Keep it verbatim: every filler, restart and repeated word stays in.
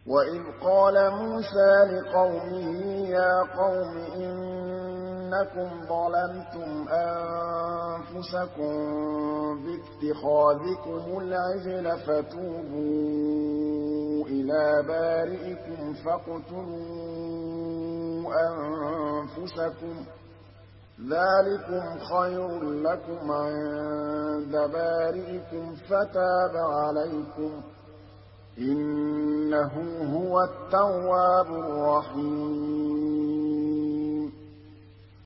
وَإِذْ قَالَ مُوسَىٰ لِقَوْمِهِ يَا قَوْمِ إِنَّكُمْ ظَلَمْتُمْ أَنفُسَكُم بِاتِّخَاذِكُمُ الْعِجْلَ فَتُوبُوا إِلَىٰ بَارِئِكُمْ فَاقْتُلُوا أَنفُسَكُمْ ذَٰلِكُمْ خَيْرٌ لَّكُمْ عِندَ بَارِئِكُمْ فَتَابَ عَلَيْكُمْ ۖ إِنَّهُ هُوَ التَّوَّابُ الرَّحِيمُ